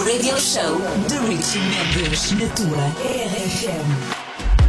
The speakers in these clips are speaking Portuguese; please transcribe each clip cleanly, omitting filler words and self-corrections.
Radio Show de Richie Mendes na tua RFM.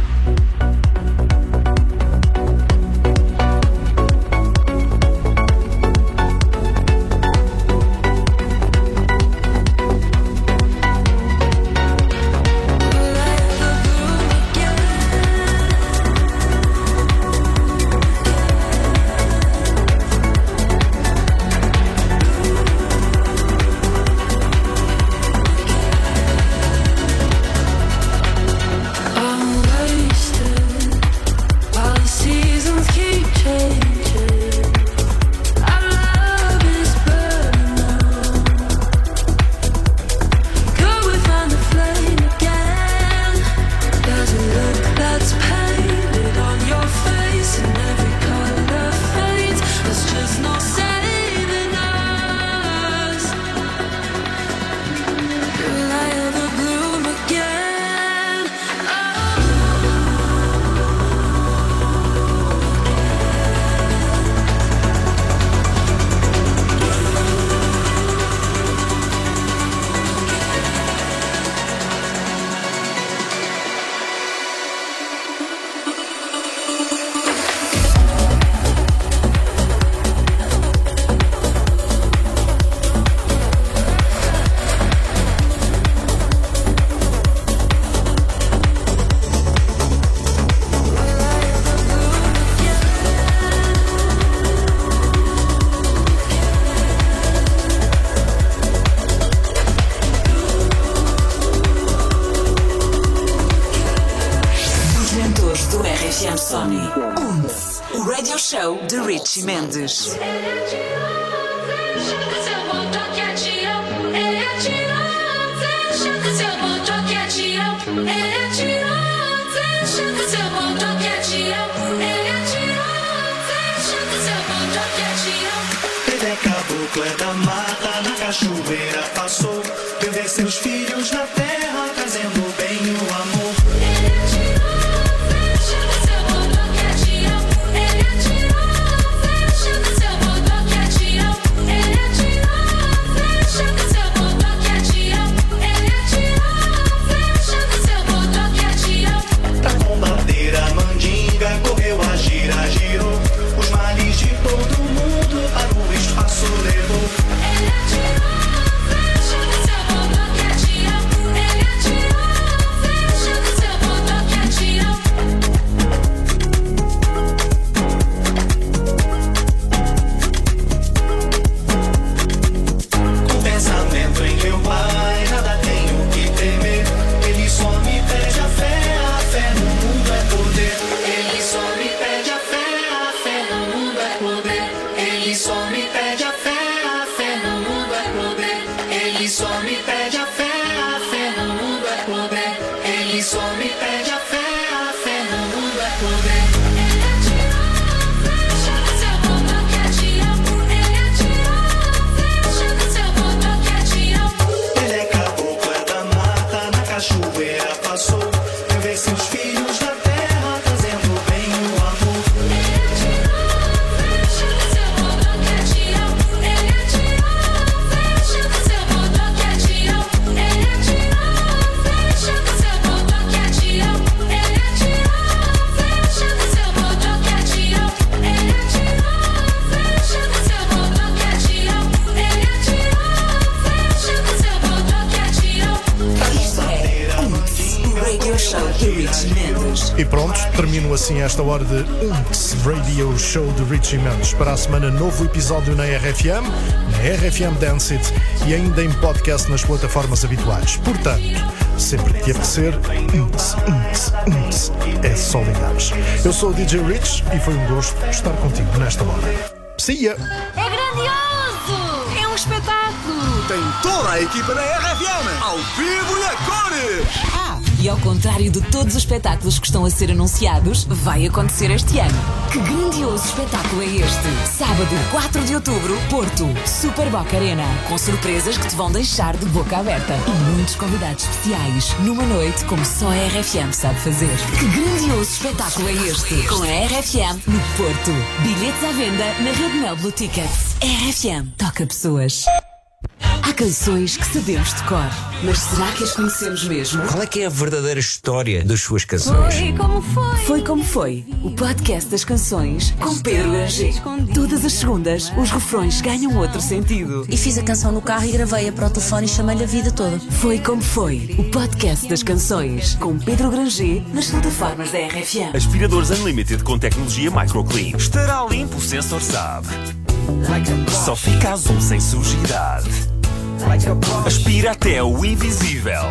O Radio Show de Richie Mendes. Ele é caboclo, é da mata, na cachoeira passou. Viu ver seus filhos na terra, trazendo bem o amor. Correu a gira, girou os males de todo mundo para o espaço levou. Ele atirou, fecha que seu botão que atirou. Ele atirou, fecha que seu botão que atirou. Com pensamento em meu pai, nada tenho que temer. Ele só me pede a fé no mundo é poder. Ele só me pede a fé no mundo é poder. Ele só me pede a fé no mundo é poder. Ele só me pede a fé no mundo é poder. Ele só me pede a fé no mundo é poder. Ele atirou, fecha que seu botão que atirou. Ele atirou, fecha que seu botão que atirou. Ele é caboclo, é da mata, na cachoeira passou. Viu ver seus filhos na terra, trazendo bem o amor. Ele atirou, fecha que seu botão que atirou. Ele atirou, fecha que seu botão que atirou. Ele atirou, fecha que seu botão que atirou. Ele atirou, fecha que seu botão que atirou. Ele atirou, fecha que seu botão que atirou. Ele atirou, fecha que seu botão que atirou. Isto é o Radio Show de Richie Mendes. E pronto, termino assim esta hora de Radio Show de Richie Mendes. Para a semana, novo episódio na RFM, na RFM Dance It e ainda em podcast nas plataformas habituais. Portanto, sempre que apetecer, é só ligares. Eu sou o DJ Rich e foi um gosto estar contigo nesta hora. See ya! É grandioso! É um espetáculo! Tem toda a equipa na RFM, ao vivo e a cores! E ao contrário de todos os espetáculos que estão a ser anunciados, vai acontecer este ano. Que grandioso espetáculo é este? Sábado, 4 de outubro, Porto, Super Boca Arena. Com surpresas que te vão deixar de boca aberta. E muitos convidados especiais, numa noite como só a RFM sabe fazer. Que grandioso espetáculo é este? Com a RFM no Porto. Bilhetes à venda na Rede Mel Blue Tickets. RFM toca pessoas. Há Canções que sabemos de cor. Mas será que as conhecemos mesmo? Qual é que é a verdadeira história das suas canções? Foi como foi. Foi como foi. O podcast das canções com Pedro Granger. Todas as segundas, os refrões ganham outro sentido. E fiz a canção no carro e gravei-a para o telefone e chamei-lhe a vida toda. Foi como foi. O podcast das canções com Pedro Granger nas plataformas da RFM. Aspiradores Unlimited com tecnologia MicroClean. Estará limpo, o sensor sabe. Só fica azul sem sujidade. Aspira até o invisível.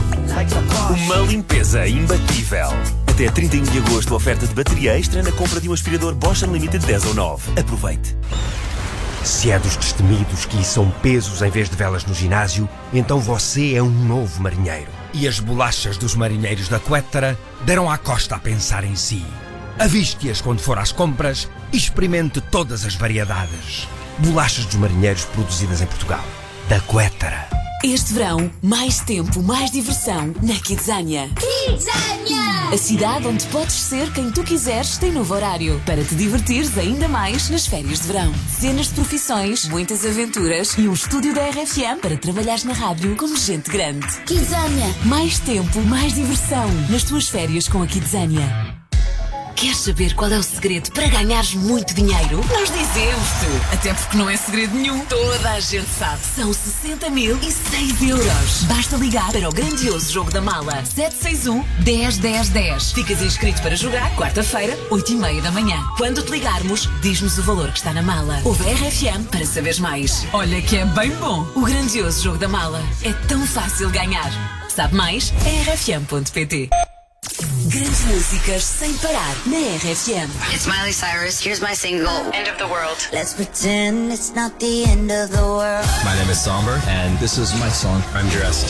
Uma limpeza imbatível. Até 31 de agosto, oferta de bateria extra na compra de um aspirador Bosch Unlimited 10 ou 9. Aproveite. Se é dos destemidos que são pesos em vez de velas no ginásio, então você é um novo marinheiro. E as bolachas dos marinheiros da Quettara deram à costa a pensar em si. Aviste-as quando for às compras e experimente todas as variedades. Bolachas dos marinheiros produzidas em Portugal. Da Quettara. Este verão, mais tempo, mais diversão na Kidzania. Kidzania! A cidade onde podes ser quem tu quiseres tem novo horário para te divertires ainda mais nas férias de verão. Dezenas de profissões, muitas aventuras e um estúdio da RFM para trabalhares na rádio como gente grande. Kidzania! Mais tempo, mais diversão nas tuas férias com a Kidzania. Queres saber qual é o segredo para ganhares muito dinheiro? Nós dizemos-te! Até porque não é segredo nenhum. Toda a gente sabe. São 60.006 euros. Basta ligar para o grandioso jogo da mala. 761-10-10-10. Ficas inscrito para jogar quarta-feira, 8h30 da manhã. Quando te ligarmos, diz-nos o valor que está na mala. Ouve a RFM para saberes mais. Olha que é bem bom. O grandioso jogo da mala. É tão fácil ganhar. Sabe mais? É rfm.pt. Grandes músicas sem parar na RFM. It's Miley Cyrus. Here's my single, End of the World. Let's pretend it's not the end of the world. My name is Somber, and this is my song, I'm Dressed.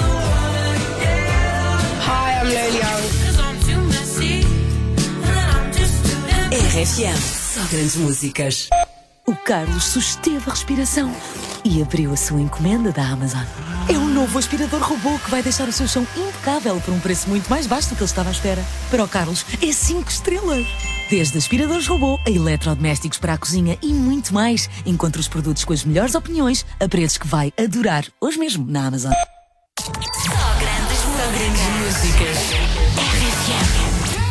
Hi, I'm Lil Young. RFM, só grandes músicas. O Carlos susteve a respiração e abriu a sua encomenda da Amazon. É um novo aspirador robô que vai deixar o seu chão impecável por um preço muito mais baixo do que ele estava à espera. Para o Carlos, é 5 estrelas. Desde aspiradores robô a eletrodomésticos para a cozinha e muito mais. Encontre os produtos com as melhores opiniões a preços que vai adorar hoje mesmo na Amazon. Só grandes músicas. RFM.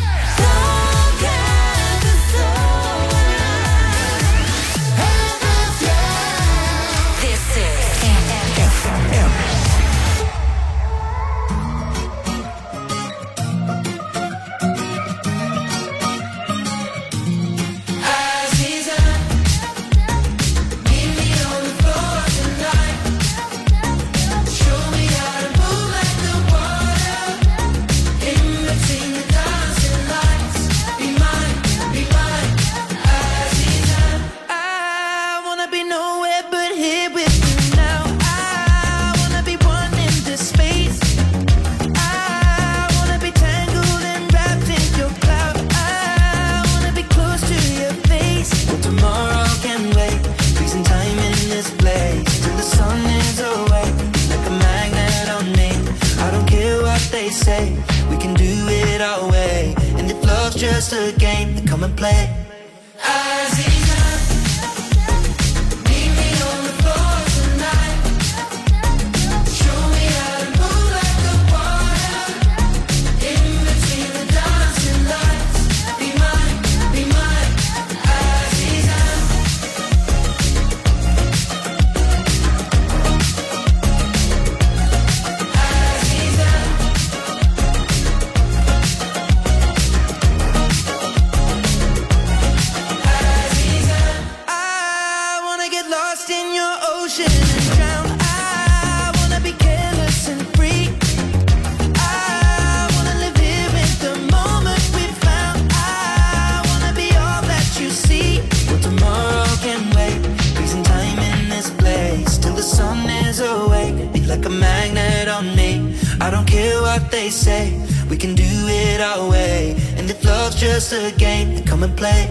We can do it our way, and if love's just a game, then come and play. They say we can do it our way, and if love's just a game, then come and play.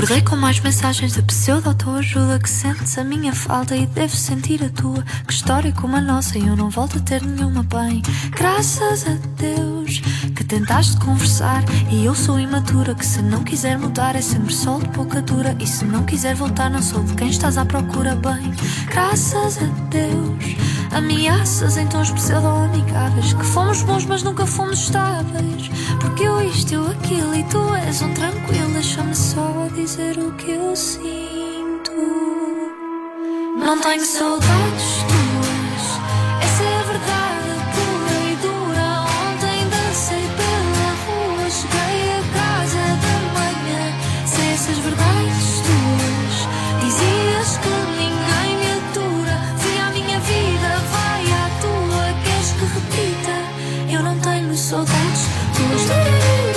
Acordei com mais mensagens de pseudo-autoajuda. Que sentes a minha falta e deves sentir a tua. Que história como a nossa e eu não volto a ter nenhuma bem. Graças a Deus que tentaste conversar e eu sou imatura. Que se não quiser mudar é sempre sol de pouca dura. E se não quiser voltar não sou de quem estás à procura bem. Graças a Deus ameaças em tons pseudo-amigáveis. Que fomos bons mas nunca fomos estáveis. Porque eu isto, eu aquilo e tu és um tranquilo. Deixa-me só dizer o que eu sinto. Não tenho saudades tuas, essa é a verdade pura e dura. Ontem dancei pela rua, cheguei a casa da manhã. Sem essas verdades tuas, dizias que ninguém me atura. Fui à minha vida, vai à tua. Queres que repita? Eu não tenho saudades tuas.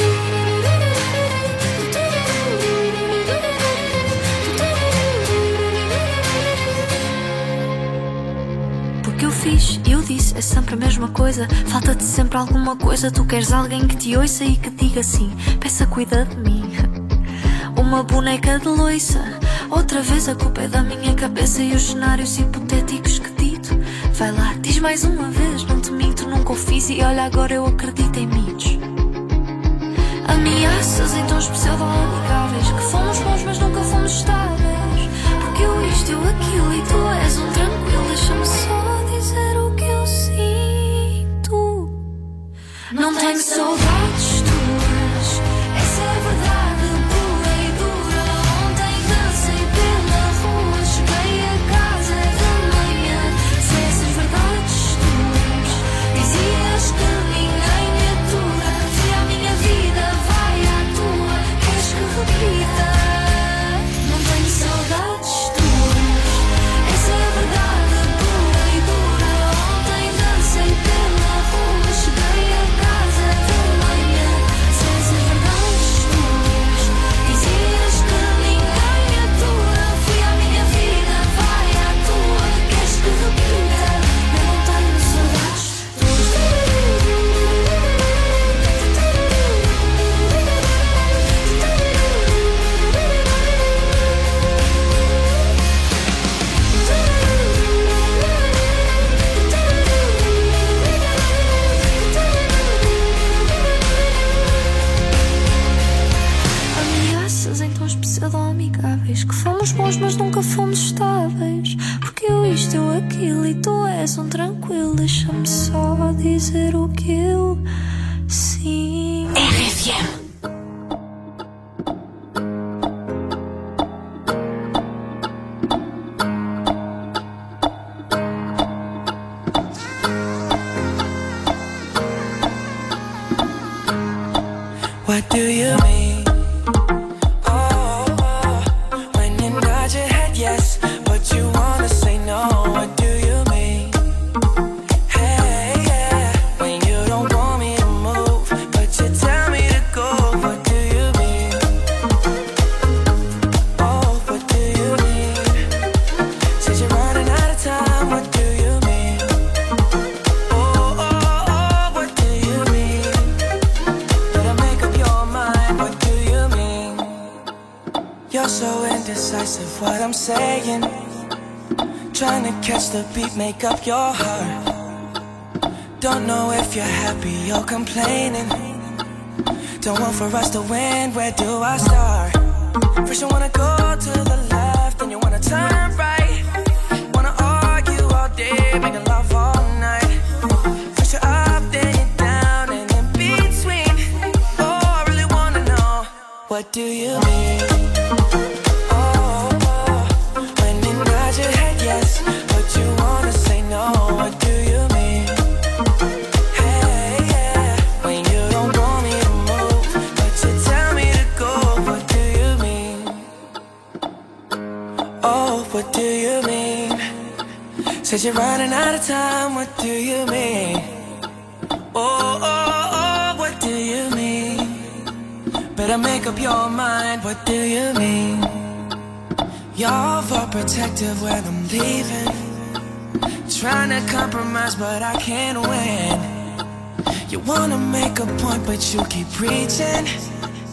Eu disse, é sempre a mesma coisa. Falta-te sempre alguma coisa. Tu queres alguém que te ouça e que diga assim: peça, cuida de mim. Uma boneca de loiça. Outra vez a culpa é da minha cabeça e os cenários hipotéticos que dito. Vai lá, diz mais uma vez. Não te minto, nunca o fiz e olha agora eu acredito em mitos. Ameaças em tons pseudo-amigáveis. Que fomos bons mas nunca fomos estáveis. Porque eu isto, eu aquilo e tu és um tranquilo. Deixa-me só dizer o que eu sinto. Não tenho saudades tuas, essa é a verdade pura e dura. Ontem dancei pela rua, cheguei a casa de manhã. Se essas verdades tuas, dizias que ninguém me atura. Fui à minha vida, vai à tua. Queres que repita? Não tenho saudades tuas, essa é a verdade. Que fomos bons mas nunca fomos estáveis. Porque eu isto, eu aquilo e tu és um tranquilo. Deixa-me só dizer o que eu sinto. RFM. What do you mean? What I'm saying, trying to catch the beat, make up your heart. Don't know if you're happy or complaining. Don't want for us to win, where do I start? First you wanna go to the left, then you wanna turn right. Wanna argue all day, making love all night. First you're up, then you're down, and in between. Oh, I really wanna know, what do you mean? What do you mean? Said you're running out of time, what do you mean? Oh, oh, oh, what do you mean? Better make up your mind, what do you mean? You're overprotective when I'm leaving. Trying to compromise but I can't win. You wanna make a point but you keep preaching.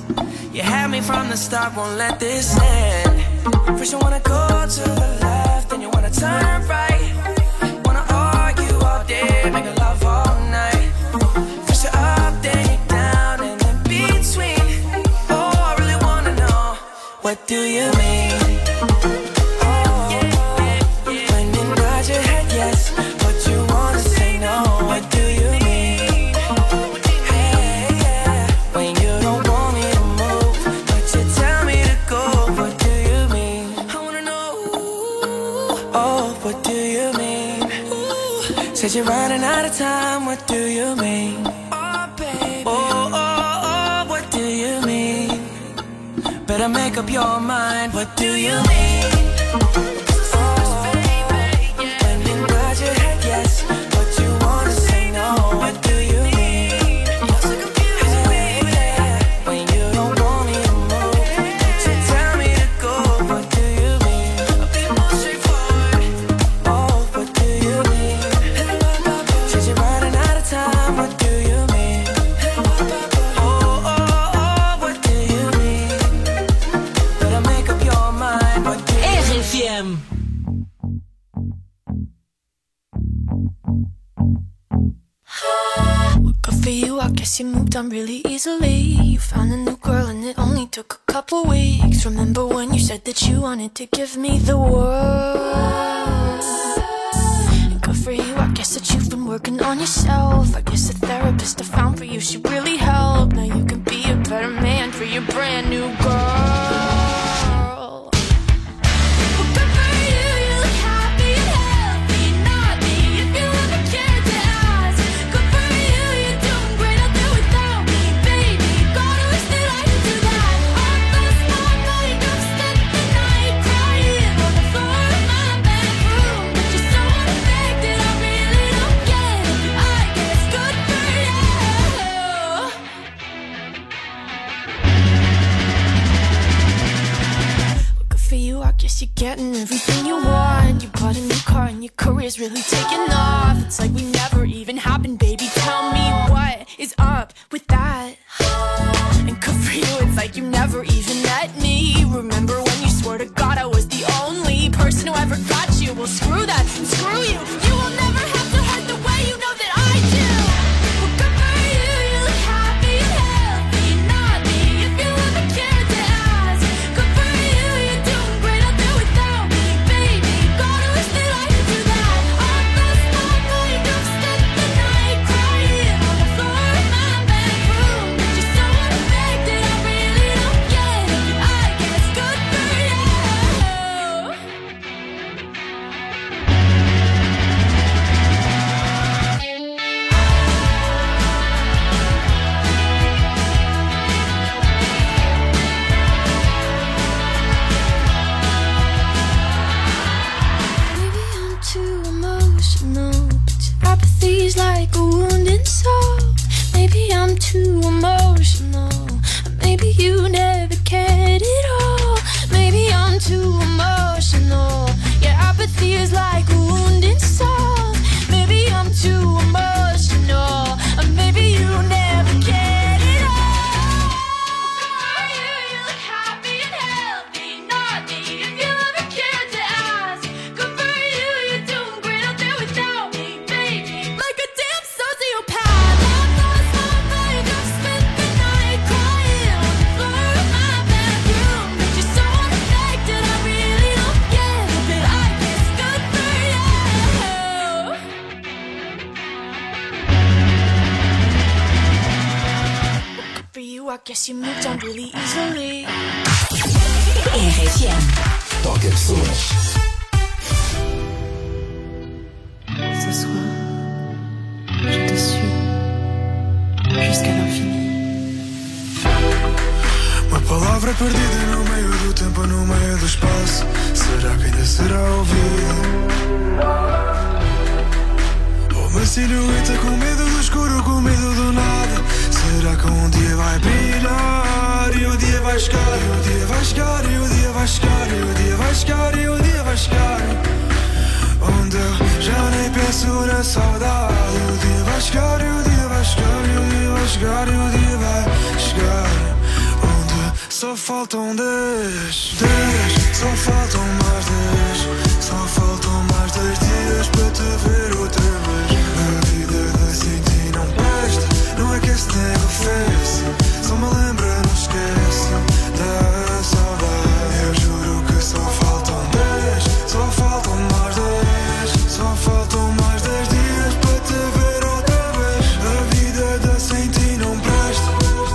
You had me from the start, won't let this end. First you wanna go to the left, then you wanna turn right. Wanna argue all day, make love all night. First you're up, then you're down, and in between. Oh, I really wanna know, what do you mean? Oh, when you nod your head yes, but you wanna say no, what do you mean? Hey, yeah, when you don't want me to move, but you tell me to go, what do you mean? I wanna know, oh, what do you mean? Said you're running out of time, what do you mean? Oh, baby, oh, what do you mean? Better make up your mind, what do you mean? Oh, when you nod your head yes, but you wanna say no, what do you mean? Hey, yeah, when you don't want me to move, but you tell me to go, what do you mean? I'll be more straightforward. Oh, what do you mean? Said you're running out of time, what do you mean? Oh, what do you mean? Better make up your mind, what do you mean? RFM. Well, good for you, I guess you moved on really easily. You found a new girl and it only took a couple weeks. Remember when you said that you wanted to give me the world? And good for you, I guess that you've been working on yourself. I guess the therapist I found for you, she really helped. Now you can be a better man for your brand new girl. Well, good for you, you look happy and healthy, not me. If you ever cared to ask, good for you, you're doing great out there without me, baby. Gotta wish that I could do that. All those long nights I've spent the night crying on the floor of my bedroom, but you're so unaffected, I really don't get it. I guess good for you. Well, good for you, I guess you're getting everything you want. You bought a new car and your career's really taking off. It's like we never even happened, baby. Tell me what is up with that? And good for you, it's like you never even met me. Remember when you swore to God I was the only person who ever got you? Well, screw that and screw you. You will never have to hurt the way you know that I do. Well, good for you, you look happy and healthy, not me. If you ever cared to ask, good for you, you're doing great out there without me, baby. Gotta wish that I could do that. All those long nights I've spent the night crying on the floor of my bedroom, but you're so unaffected, I really don't get it. I guess good for you. Maybe I'm too emotional, but your apathy's like a wounded soul. Maybe I'm too emotional, or maybe you never cared at all. Maybe I'm too emotional, your apathy is like a wounded soul. Maybe I'm too emotional, or maybe you never cared at all. You look happy and healthy, not me. If you ever cared to ask, good for you, you're doing great out there without me, baby. Like a damn sociopath. All those long nights I've spent the night crying on the floor of my bedroom, but you're so unaffected, I really don't get it. But I guess good for you. Good for you, I guess you moved on really easily. RFM. Toca pessoas. Ce soir, je te suis jusqu'à l'infini. Uma palavra perdida no meio do tempo, no meio do espaço. Será que ainda será ouvida? Uma silhueta com medo do escuro, com medo do nada. Será que um dia vai brilhar? E o dia vai chegar, e o dia vai chegar, e o dia vai chegar, e o dia vai chegar, e o dia vai chegar. Onde eu já nem penso na saudade. O dia vai chegar, e o dia vai chegar, e o dia vai chegar, e o dia vai chegar. Só faltam 10, só faltam mais 10. Só faltam mais 10 dias para te ver outra vez. A vida sem ti não presta, não é que esse nego oferece. Só me lembra, não esquece da saudade. Eu juro que só faltam 10, só faltam mais 10. Só faltam mais 10 dias para te ver outra vez. A vida sem ti não presta.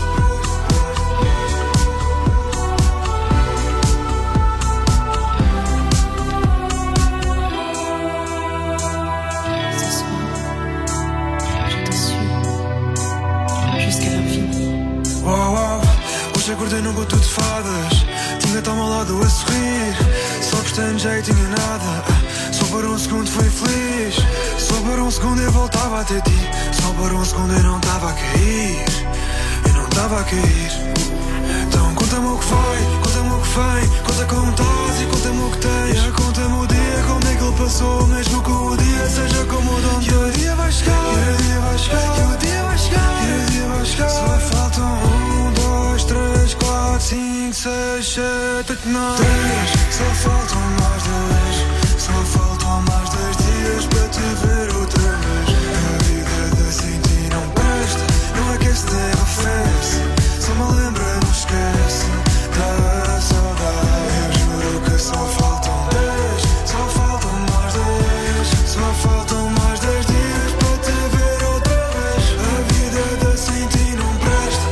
Hoje acordei num conto de fadas. Tinha-te ao meu lado a sorrir. Só prestando jeito, tinha nada. Só para um segundo fui feliz. Só para um segundo eu voltava até ti. Só para um segundo eu não estava a cair. Eu não estava a cair. Então conta-me o que foi, conta-me o que vem. Conta como estás e conta-me o que tens. Conta-me o dia, como é que ele passou. Mesmo que o dia seja como o de ontem. E o dia vai chegar, e o dia vai chegar, e o dia vai chegar, e o dia vai chegar. Só faltam 1, 2, 3, 4, 5, 6, 7, 8, 9, 10. Só faltam mais 10. Só faltam mais 10 dias para te ver outra vez. A vida sem ti não presta, não é que esse nego oferece. Só me lembra, não esquece da saudade. Eu juro que só faltam 10. Só faltam mais 10. Só faltam mais 10 dias para te ver outra vez. A vida sem ti não presta.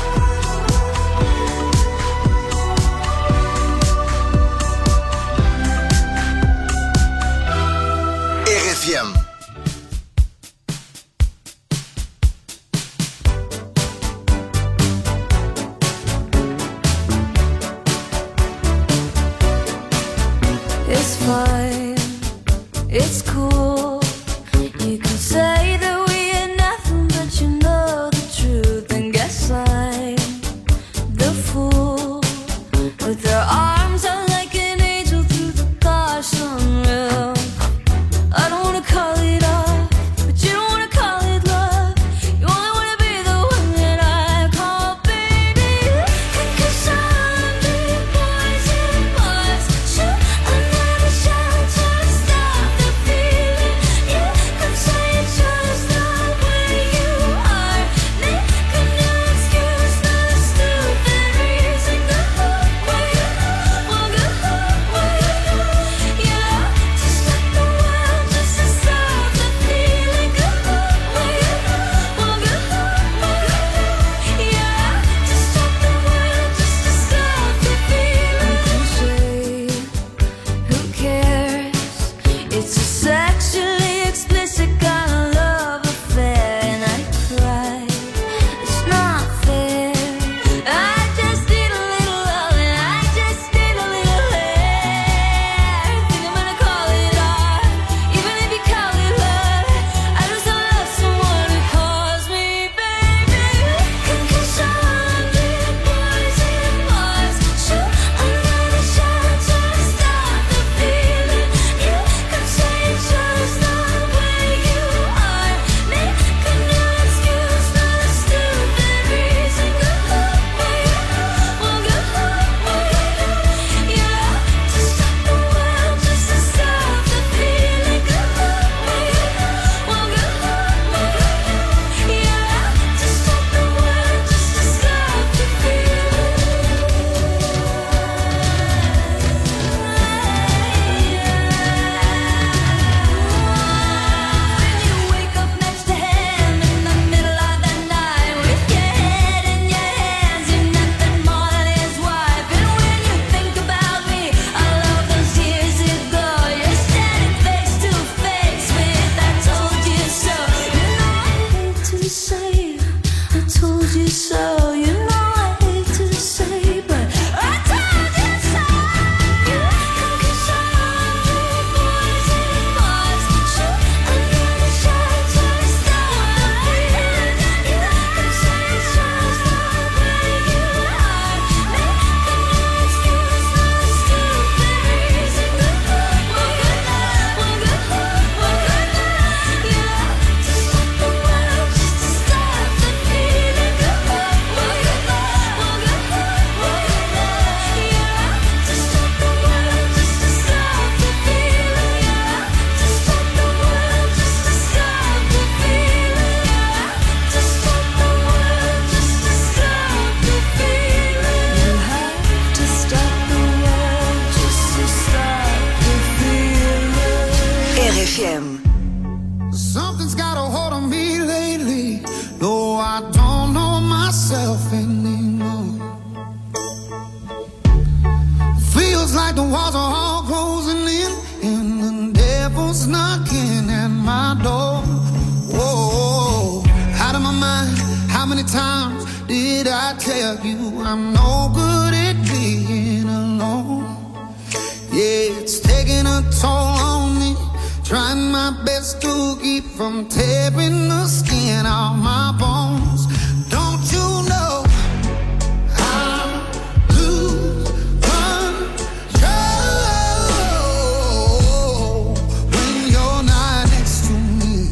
RFM. It's fine, it's cool. You can say that we ain't nothing, but you know the truth. And guess I'm the fool. With their arms out like an angel through the car sunroof. I don't wanna call it off, but you don't wanna call it love. You only wanna be the one that I call baby. Cause I'm big boys and boys. Shoot another shot to stop the feeling. You could say it's just the way you are. Make a new excuse, not a stupid reason. Go away, well, go away. Yeah, to stop the world, just to stop the feeling. Go away, well, go away. Yeah, to stop the world, just to stop the feeling. Say, who cares? It's a sexually explicit kind of love affair, and I cry. It's not fair. I just need a little love, and I just need a little hair. Think I'm gonna call it art, even if you call it love. I just love someone who calls me baby. Cause I'm big boys and boys. Shoot another shot to stop the feeling. You could say it's RFM. Something's got a hold on me lately, though I don't know myself anymore. Feels like the walls are all closing in, and the devil's knocking at my door. Whoa, out of my mind, how many times did I tell you I'm no good at being alone? Yeah, it's taking a toll on me, trying my best to keep from tearing the skin off my bones. Don't you know I lose control when you're not next to me?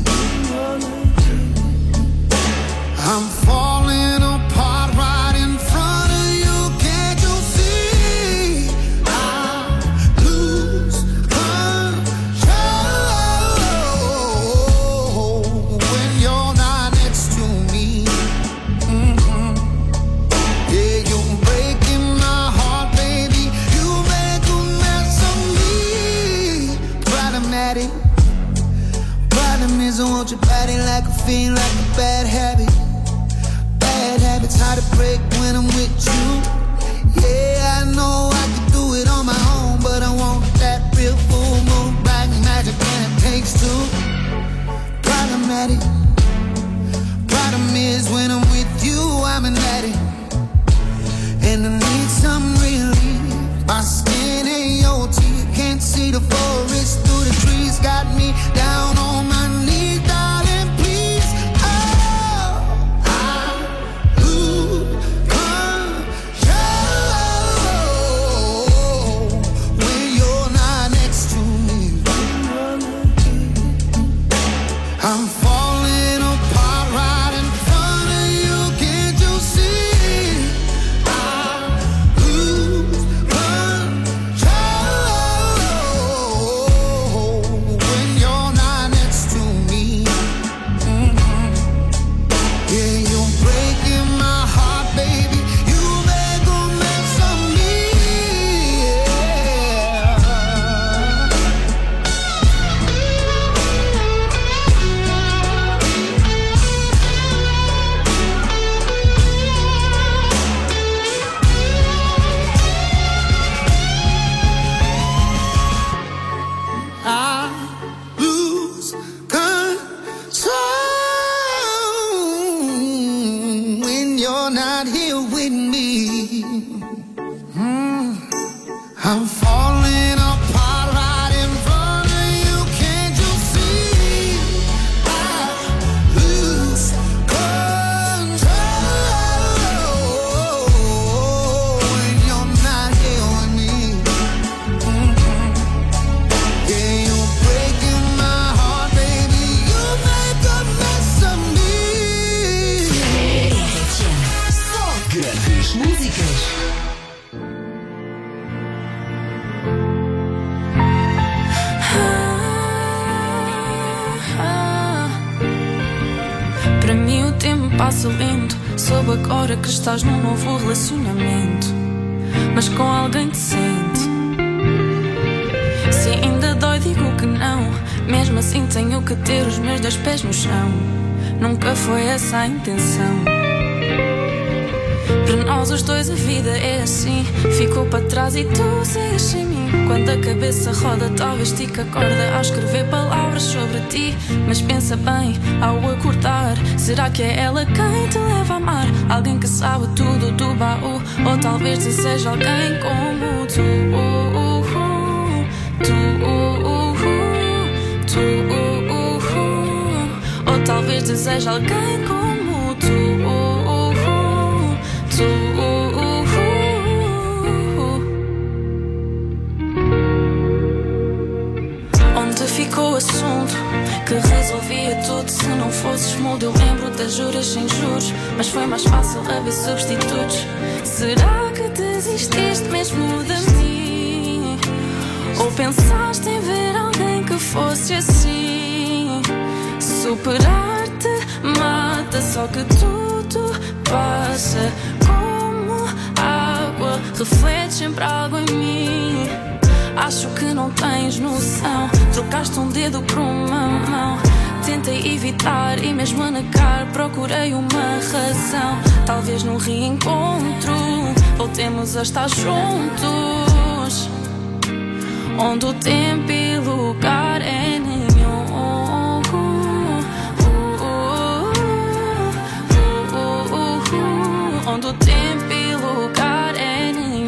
I'm falling apart right in front of you. Can't you see? I lose control when you're not next to me. Yeah, you're breaking my heart, baby. You make a mess of me. Problematic. Problem is I want your body like a fiend, like a bad habit. Bad habits hard to break when I'm with you. Yeah, I know I can do it on my own, but I want that real full moon black magic, and it takes two. Problematic. Problem is when I'm with you, I'm an addict, and I need some relief. My skin ain't your teeth, can't see the forest through the trees. Got me down on my knees, darling, please. Oh, I lose control when you're not next to me. I'm falling apart right in front of you. Can't you see? I lose control when you're not next to me. Yeah, you're breaking my heart, baby. You make a mess of me. I lose control when you're not here with me. I'm falling apart right in front of you. Can't you see? I lose control when you're not here with me. Yeah, you're breaking my heart, baby. You make a mess of me. Grandes músicas. Para mim o tempo passa lento. Soube agora que estás num novo relacionamento, mas com alguém decente. Se ainda dói digo que não, mesmo assim tenho que ter os meus 2 pés no chão. Nunca foi essa a intenção. Para nós os dois a vida é assim, ficou para trás e tu segues sem mim. Quando a cabeça roda talvez estica a corda ao escrever palavras sobre ti. Mas pensa bem ao acordar, será que é ela quem te leva a amar? Alguém que sabe tudo do baú, ou talvez seja alguém como tu. Ou talvez deseje alguém como tu. Onde ficou o assunto que resolvia tudo? Se não fosses mudo, eu lembro das juras sem juros, mas foi mais fácil haver substitutos. Será que desististe mesmo de mim? Ou pensaste em ver alguém que fosse assim? Superar-te mata, só que tudo passa como água, reflete sempre algo em mim. Acho que não tens noção. Trocaste um dedo por uma mão. Tentei evitar e mesmo a negar procurei uma razão. Talvez no reencontro voltemos a estar juntos, onde o tempo e lugar é nenhum. Onde o tempo e lugar é nenhum.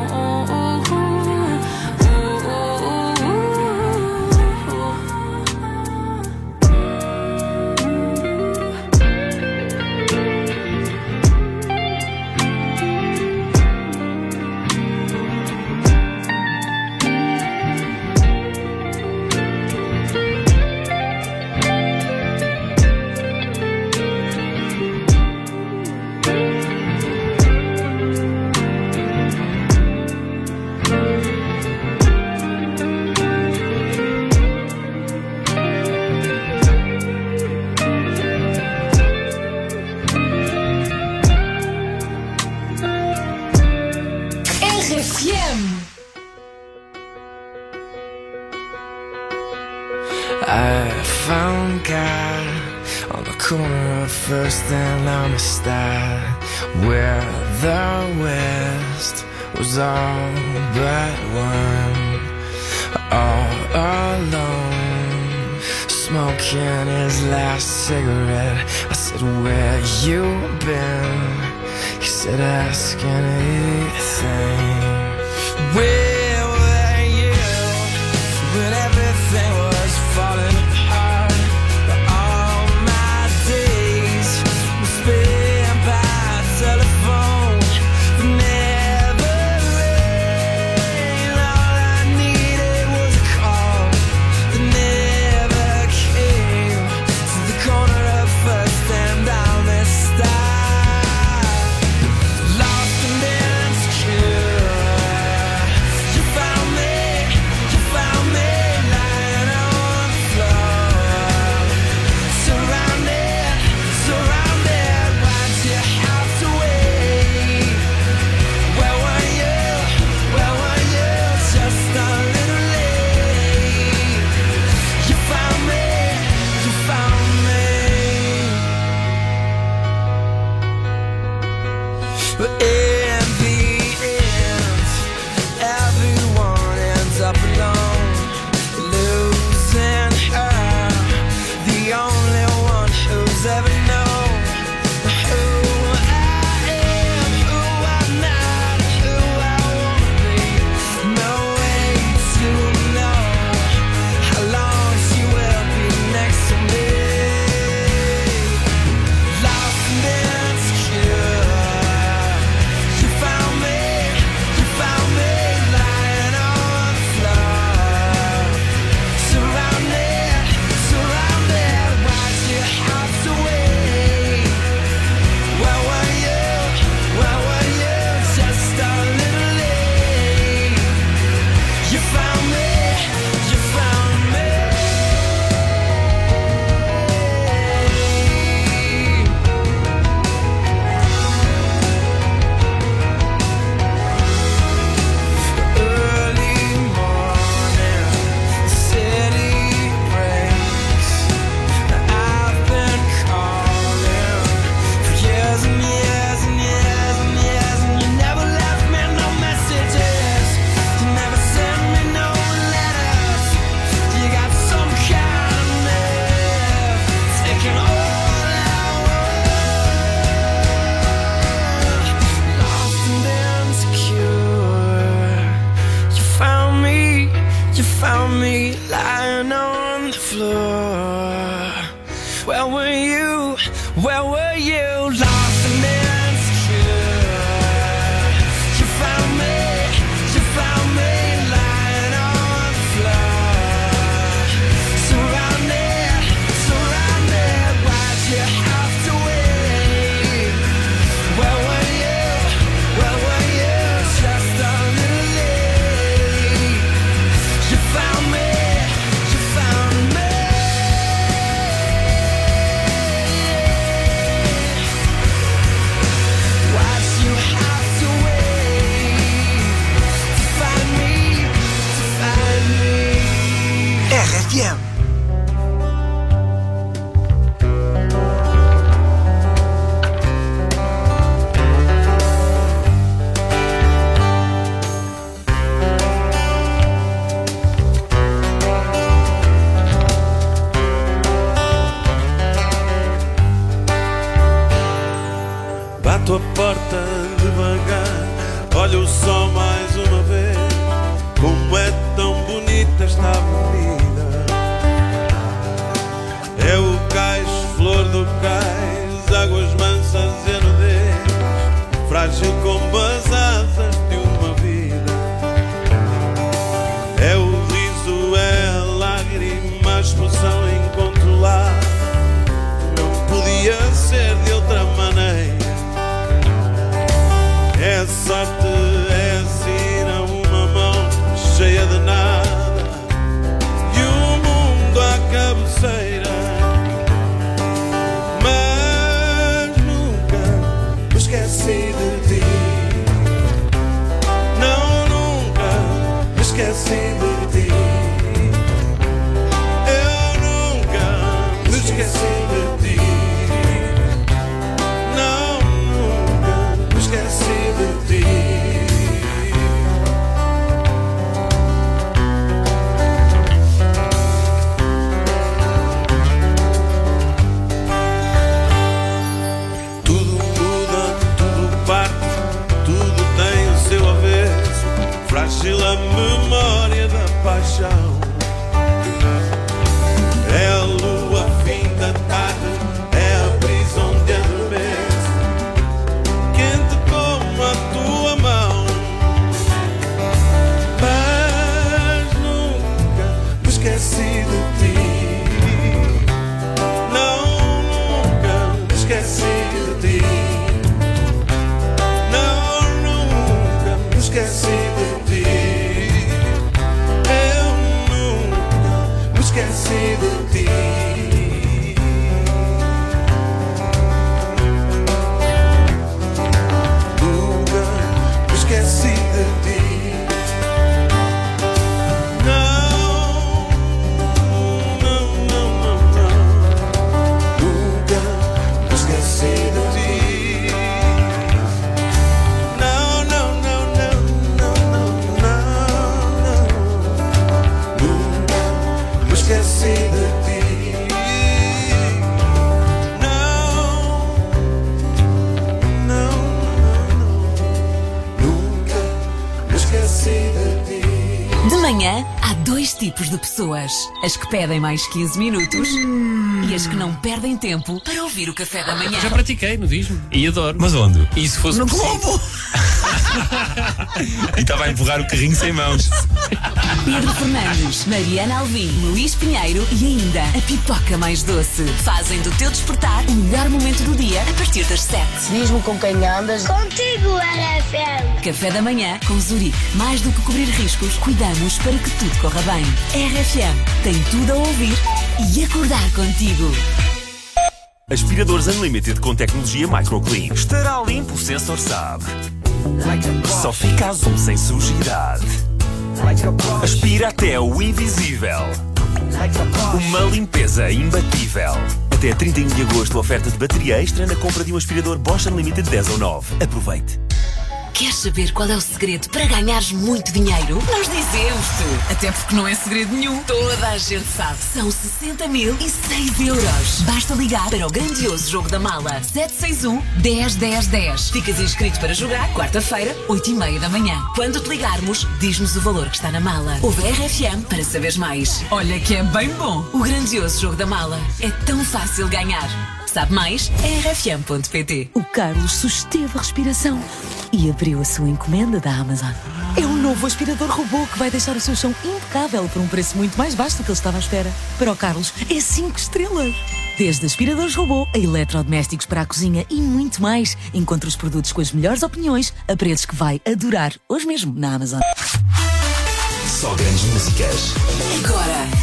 I found God on the corner of First and Amistad, where the West was all but one. All alone, smoking his last cigarette. I said, where you been? He said, ask anything. Where were you when everything was falling apart? But all my days were spent by telephone. They never rang. All I needed was a call that never came. To the corner of First and Amistad, lost and insecure. You found me lying on the floor. Surrounded, why'd you have to wait? Where were you, just a little late? You found me. But in the end, everyone ends up alone, losing her, the only one who's ever known who I am, who I'm not, who I wanna be. No way to know how long she will be next to me. Lost and insecure. You found me lying on the floor. Surrounded, why'd you have to wait? Where were you, just a little late? You found me. Early morning, the city breaks. I've been calling for years and years and you never left me no messages. You never sent me no letters. You got some kind of nerve taking all I want. Lost and insecure. You found me lying on the floor. Where were you, lost and insecure? You found me lying on the floor. Surrounded, why'd you have to wait? Where were you, just a little late? You found me. porta devagar. Olha o sol mais uma vez, como é tão bonita esta avenida. É o cais, flor do cais, águas mansas e a nudez, frágil como as asas de uma vida. É o riso, é a lágrima, a explosão incontrolável. Não podia ser de outra maneira. É sorte, é assim, uma mão cheia de nada e o mundo à cabeceira. Mas nunca me esqueci de ti. Não, nunca me esqueci de ti. Eu nunca me esqueci de ti. Não, nunca me esqueci de ti. Tudo muda, tudo parte, tudo tem o seu avesso. Frágil a memória da paixão. É a lua, fim da tarde, é a brisa onde adormece, quente como a tua mão. Mas nunca me esqueci de ti. Não, nunca me esqueci de ti. Não, nunca me esqueci de ti. Eu nunca me esqueci de ti. Nunca me esqueci de ti. Não, não, não, não, não. Nunca me esqueci de ti. Não, não, não, não, não, não, não. Nunca me esqueci de ti. Não, não, não, nunca me esqueci de ti. De manhã, há dois tipos de pessoas. As que pedem mais 15 minutos e as que não perdem tempo para ouvir o café da manhã. Já pratiquei no Disney e adoro. Mas onde? E se fosse No possível? Globo! E estava a empurrar o carrinho sem mãos. Pedro Fernandes, Mariana Alvim, Luís Pinheiro e ainda a pipoca mais doce. Fazem do teu despertar o melhor momento do dia a partir das 7. Diz-me com quem andas. Contigo, RFM. Café da manhã com Zurique. Mais do que cobrir riscos, cuidamos para que tudo corra bem. RFM tem tudo a ouvir e acordar contigo. Aspiradores Unlimited com tecnologia microclean. Estará limpo, o sensor sabe. Só fica azul sem sujidade. Aspira até o invisível. Uma limpeza imbatível. Até 31 de agosto, oferta de bateria extra na compra de um aspirador Bosch Unlimited 10 ou 9. Aproveite. Queres saber qual é o segredo para ganhares muito dinheiro? Nós dizemos-te. Até porque não é segredo nenhum. Toda a gente sabe. São 60.006 euros. Basta ligar para o grandioso jogo da mala. 761-10-10-10. Ficas inscrito para jogar quarta-feira, 8h30 da manhã. Quando te ligarmos, diz-nos o valor que está na mala. Ouve a RFM para saberes mais. Olha que é bem bom. O grandioso jogo da mala. É tão fácil ganhar. Sabe mais? É rfm.pt. O Carlos susteve a respiração e abriu a sua encomenda da Amazon. É um novo aspirador robô que vai deixar o seu chão impecável por um preço muito mais baixo do que ele estava à espera. Para o Carlos, é 5 estrelas. Desde aspiradores robô a eletrodomésticos para a cozinha e muito mais. Encontre os produtos com as melhores opiniões a preços que vai adorar. Hoje mesmo na Amazon. Só grandes músicas. Agora.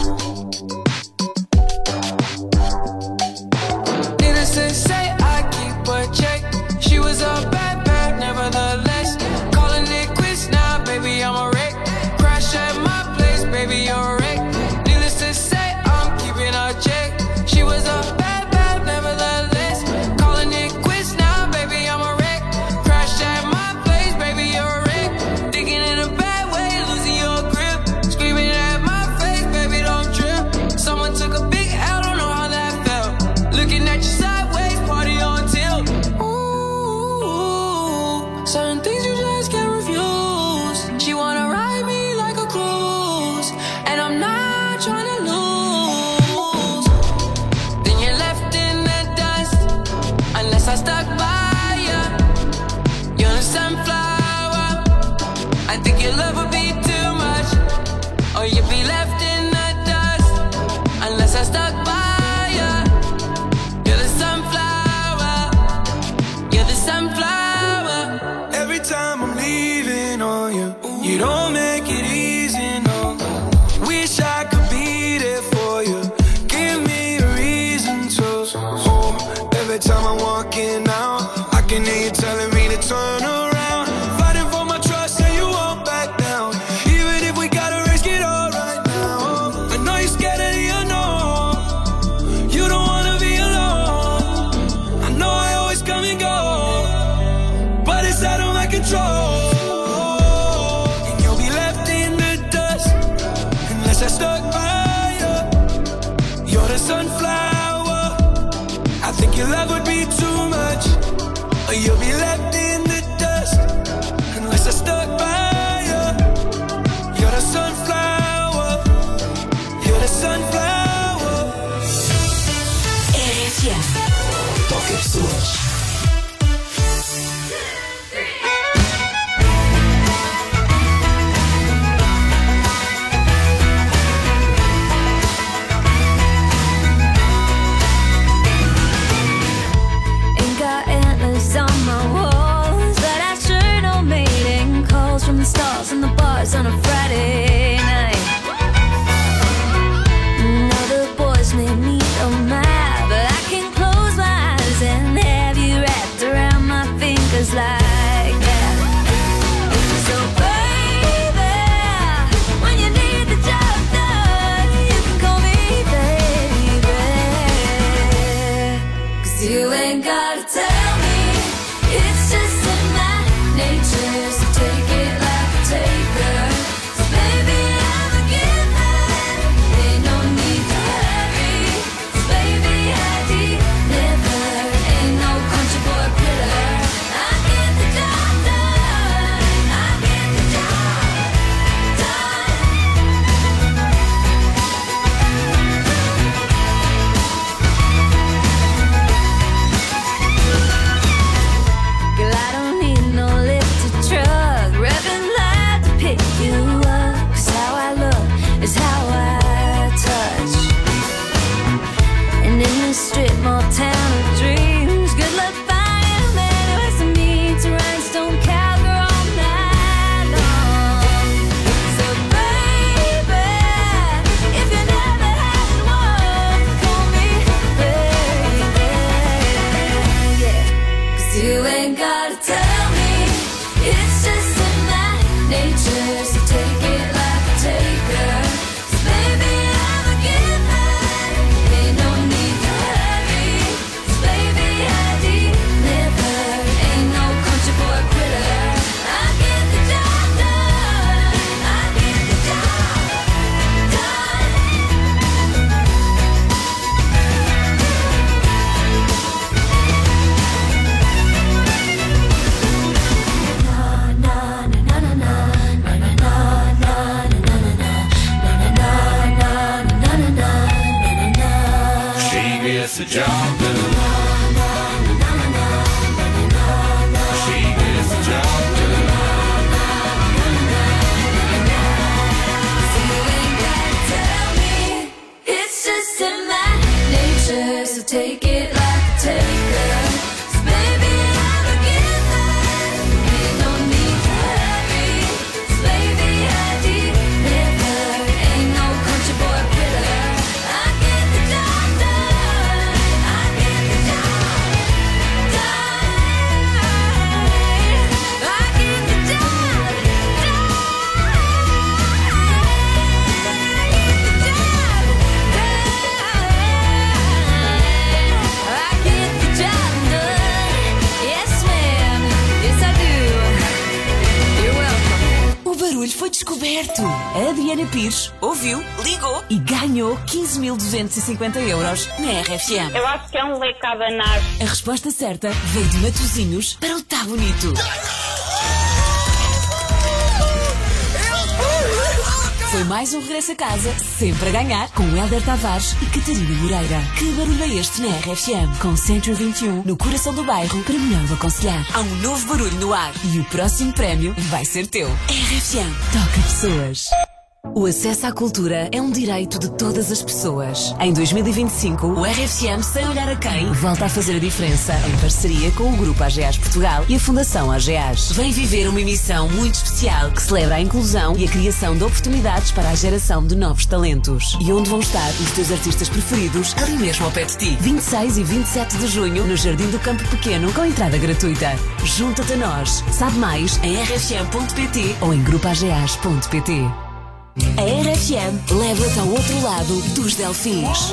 Needless to say, I keep walking out. I can hear you telling me to turn around. Fighting for my trust and you won't back down. Even if we gotta risk it all right now. I know you're scared of the unknown. You don't wanna be alone. I know I always come and go, but it's out of my control. And you'll be left in the dust unless I stuck by you. You're the sunflower. I think your love would be too much, or you'll be left in the dust unless I stuck by you. You're the sunflower. You're the sunflower. RFM. Toca pessoas. Ain't got antlers on my walls, but I sure know mating calls from the stars and the bars on a Friday night. Other boys may need a map, but I can close my eyes and have you wrapped around my fingers like that. So baby, when you need the job done, you can call me baby. 'Cause you ain't gotta tell me, it's just in my nature. So take it like a taker. 'Cause baby, I'm a giver. Ain't no need to hurry. 'Cause baby, I deliver. Ain't no country boy quitter. I get the job done. I get the job done. Girl, I don't need no lifted truck, revving loud to pick you up. 'Cause how I look is how I touch. And in this strip mall town of dreams, good luck finding a man who has to meet to rhinestone cowgirl all night long. So baby, if you never had one, call me baby. Yeah. 'Cause you ain't gotta tell me, it's just in my nature. So take it like a taker. 'Cause baby, I'm a giver. Ain't no need to hurry. 'Cause baby, I deliver. Ain't no country boy quitter. I get the job done. I get the job done. She gets the job done. She gets the job done. You ain't gotta tell me, it's just in my nature. So take it like a taker. 'Cause baby, I'm a giver. Ain't no need to hurry. 'Cause baby, I deliver. Ain't no country boy quitter. I get the job done. I get the job done. I get the job done. I get the job done. Yes, ma'am. Yes, I do. You're welcome. O barulho foi descoberto. A Adriana Pires ouviu, ligou e ganhou 15.250 euros na RFM. Eu acho que é um leque a abanar. A resposta certa veio de Matosinhos para o Tá Bonito. Foi mais um regresso a casa, sempre a ganhar, com Hélder Tavares e Catarina Moreira. Que barulho é este na RFM? Com Centro 21, no coração do bairro, para melhor o aconselhar. Há um novo barulho no ar e o próximo prémio vai ser teu. RFM toca pessoas. O acesso à cultura é um direito de todas as pessoas. Em 2025, o RFM Sem Olhar a Quem volta a fazer a diferença em parceria com o Grupo AGEAS Portugal e a Fundação AGEAS. Vem viver uma emissão muito especial que celebra a inclusão e a criação de oportunidades para a geração de novos talentos. E onde vão estar os teus artistas preferidos ali mesmo ao pé de ti. 26 e 27 de junho no Jardim do Campo Pequeno com entrada gratuita. Junta-te a nós. Sabe mais em rfm.pt ou em grupoageas.pt. A RFM leva-te ao outro lado dos Delfins.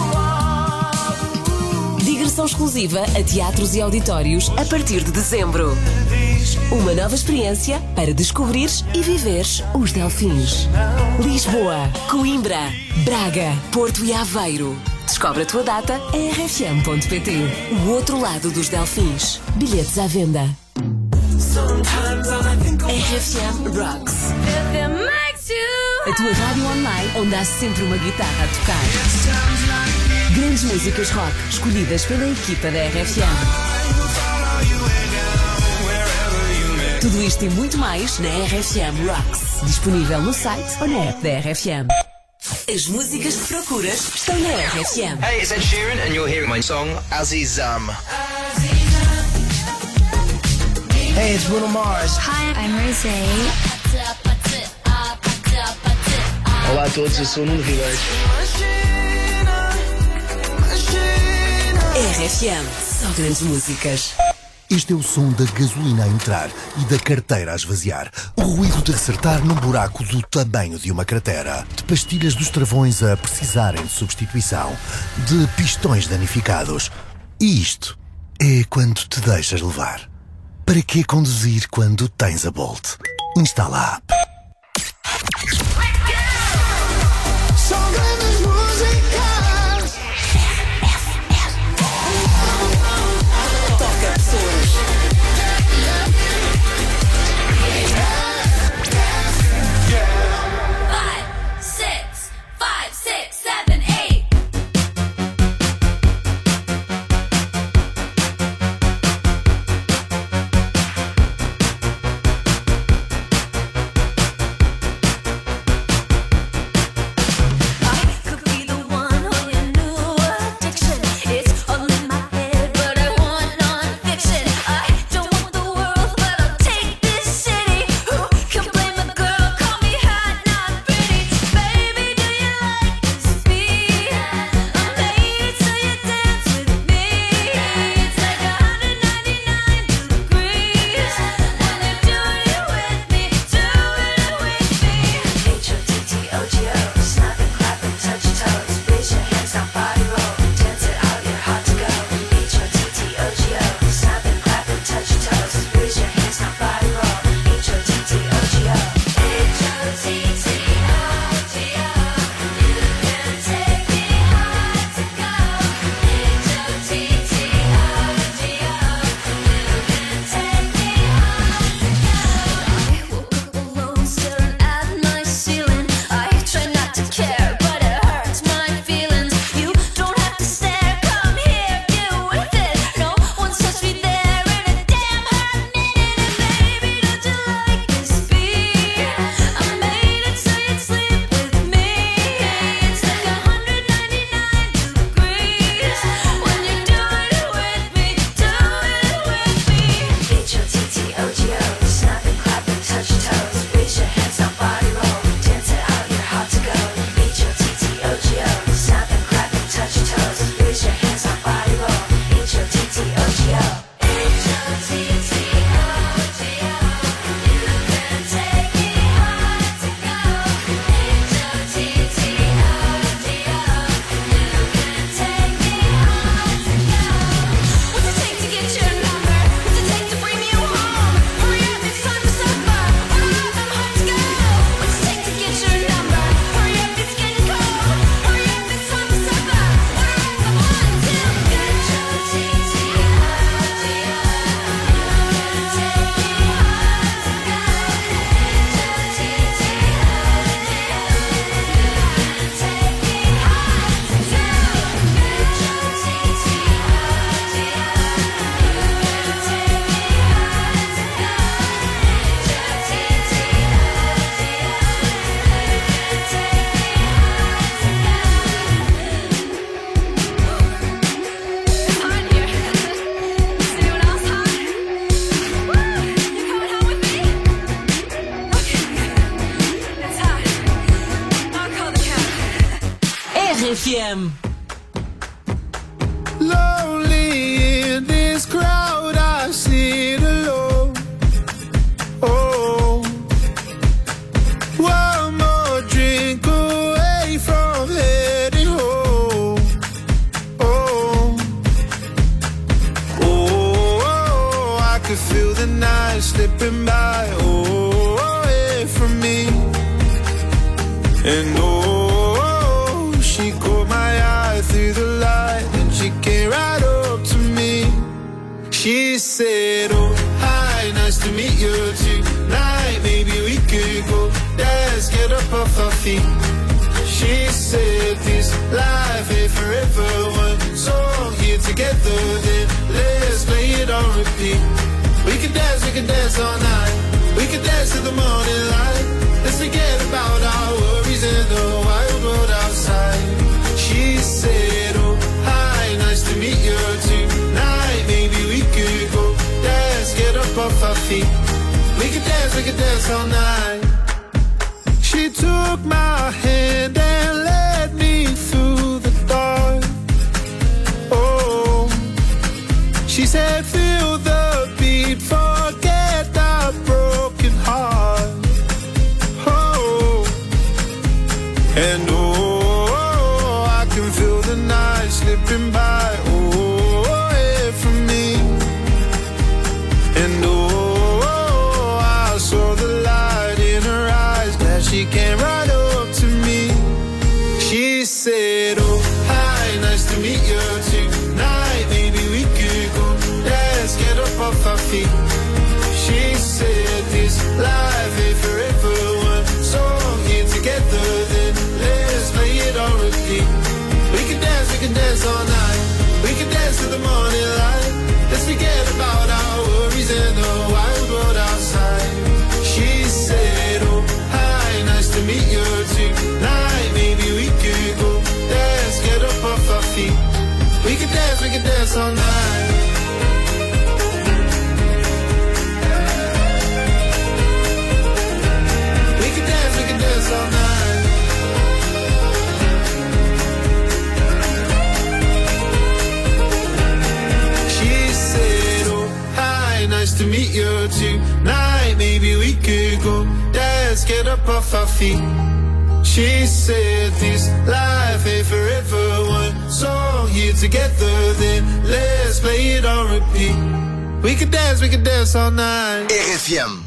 Digressão exclusiva a teatros e auditórios a partir de dezembro. Uma nova experiência para descobrires e viveres os Delfins. Lisboa, Coimbra, Braga, Porto e Aveiro. Descobre a tua data em rfm.pt. O outro lado dos Delfins. Bilhetes à venda. RFM Rocks. A tua rádio online onde há sempre uma guitarra a tocar. Grandes músicas rock escolhidas pela equipa da RFM. Tudo isto e muito mais na RFM Rocks. Disponível no site ou na app da RFM. As músicas que procuras estão na RFM. Hey, it's Ed Sheeran and you're hearing my song Azizam. Hey, it's Bruno Mars. Hi, I'm Rosé. Olá a todos, eu sou o Nuno Vileiros. RFM, só grandes músicas. Este é o som da gasolina a entrar e da carteira a esvaziar. O ruído de acertar num buraco do tamanho de uma cratera. De pastilhas dos travões a precisarem de substituição. De pistões danificados. E isto é quando te deixas levar. Para que conduzir quando tens a Bolt? Instala a app. São grandes músicas. Toca pessoas. RFM. Lonely in this crowd, I sit alone. Oh, one more drink away from heading home. Oh, oh, I could feel the night slipping by. Oh, away from me. And oh, she caught my eye through the light, and she came right up to me. She said, oh, hi, nice to meet you tonight. Maybe we could go dance, get up off our feet. She said, this life ain't forever. One song here together, then let's play it on repeat. We could dance all night. We could dance till the morning light. Let's forget about our worries in the wild world outside. She said, oh, hi, nice to meet you tonight. Maybe we could go dance, get up off our feet. We could dance all night. She took my hand and led me through the dark. Oh, she said, feel the beat, forget the broken heart. And oh, I can feel the night slipping by, oh, away from me. And oh, I saw the light in her eyes, glad she came right up to me. She said, oh, hi, nice to meet you tonight. Maybe we could go dance, get up off our feet. She said, this life ain't forever. One song here together, then let's play it on repeat. We can dance all night. We can dance till the morning light. Let's forget about our worries in the wild world outside. She said, oh, hi, nice to meet you tonight. Maybe we could go dance, get up off our feet. We can dance all night. We can dance all night. She said, oh, hi, nice to meet you tonight. Maybe we could go dance, get up off our feet. She said, this life ain't forever. One song here together, then let's play it on repeat. We could dance all night. RFM.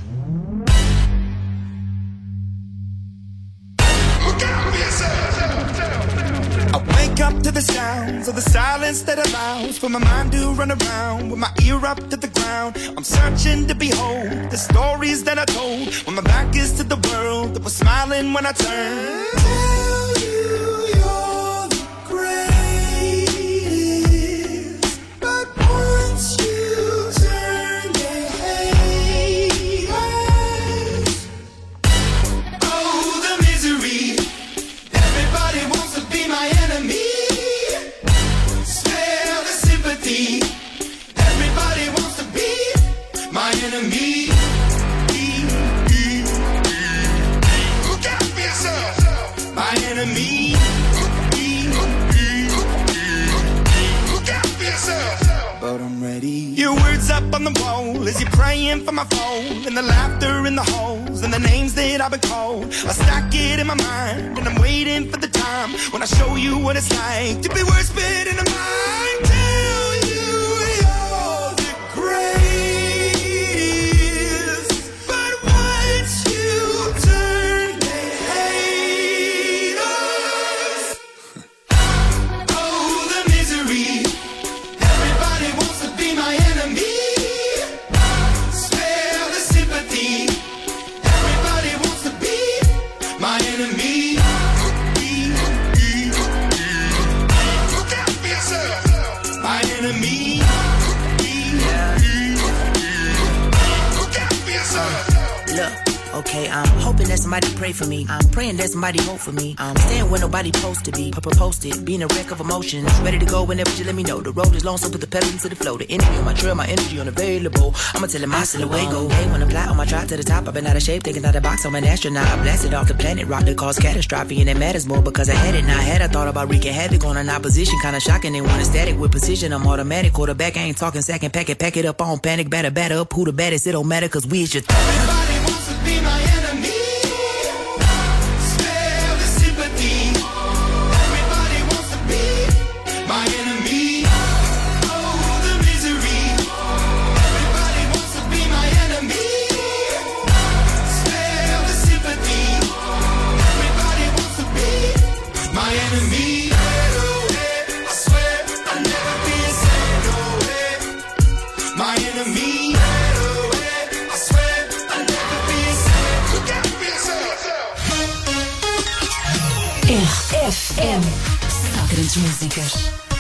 I wake up to the sounds of the silence that allows for my mind to run around with my ear up to the ground. I'm searching to behold the stories that I told when my back is to the world that was smiling when I turned. Tell you you're the greatest, but once you turn, they hate us. Oh, the misery. Everybody wants to be my enemy. Spare the sympathy. Everybody wants to be my enemy. Look out for yourself. My enemy. Look out for yourself. But I'm ready. Your words up on the wall as you're praying for my phone, and the laughter in the halls and the names that I've been called. I stack it in my mind and I'm waiting for the time when I show you what it's like to be worse fit in the mind. Tell you you're the greatest, but once you turn, they hate us. Oh, the misery. Everybody wants to be my enemy. Spare the sympathy. Everybody wants to be my enemy. Look out for yourself. My enemy. Look out for yourself. Look, Okay, I'm hoping that somebody pray for me. I'm praying that somebody hope for me. I'm staying where nobody supposed to be. Posted, being a wreck of emotions. Ready to go whenever you let me know. The road is long, so put the pedal into the flow. The energy on my trail, my energy unavailable. I'ma tell him my silhouette go. Hey, when I fly on my drive to the top, I've been out of shape, thinking out the box. I'm an astronaut. I blasted off the planet, rock that caused catastrophe, and it matters more because I had it. Now I had I thought about wreaking havoc on an opposition, kinda shocking. They want a static with precision. I'm automatic, quarterback. I ain't talking second packet, pack it up on panic, batter up. Who the baddest? It don't matter, cause we is just. Everybody wants to be my enemy. Spare the sympathy. Everybody wants to be my enemy. Oh, the misery. Everybody wants to be my enemy. Spare the sympathy. Everybody wants to be my enemy. I swear I'll never be a sad, no way. My enemy. RFM. Só grandes músicas.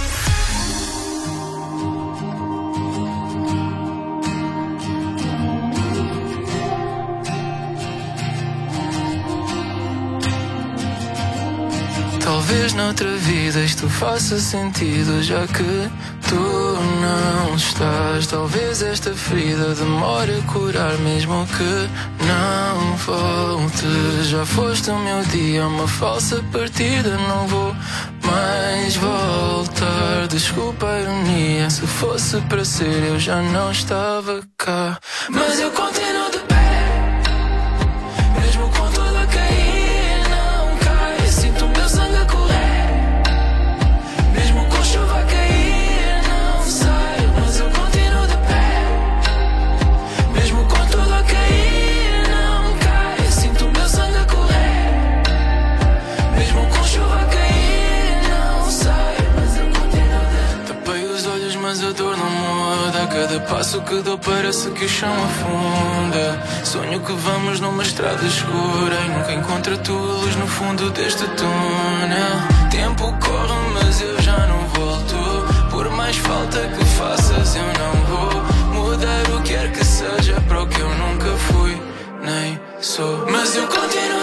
Talvez noutra vida isto faça sentido, já que tu não estás. Talvez esta ferida demore a curar, mesmo que não volte. Já foste o meu dia, uma falsa partida, não vou mais voltar. Desculpa a ironia, se fosse para ser eu já não estava cá. Mas eu continuo de pé, mesmo com tudo a cair, não cai. Sinto o meu sangue a correr, mesmo com chuva a cair, não sai. Mas eu continuo de pé, mesmo com tudo a cair, não cai. Sinto o meu sangue a correr, mesmo com chuva a cair, não sai. Mas eu continuo de pé. Tapei os olhos mas a dor não muda. A cada passo que dou parece que o chão afunda. Sonho que vamos numa estrada escura e nunca encontro a tua luz no fundo deste túnel. Tempo corre mas eu já não volto. Por mais falta que faças eu não vou mudar o que quer que seja para o que eu nunca fui nem sou. Mas eu continuo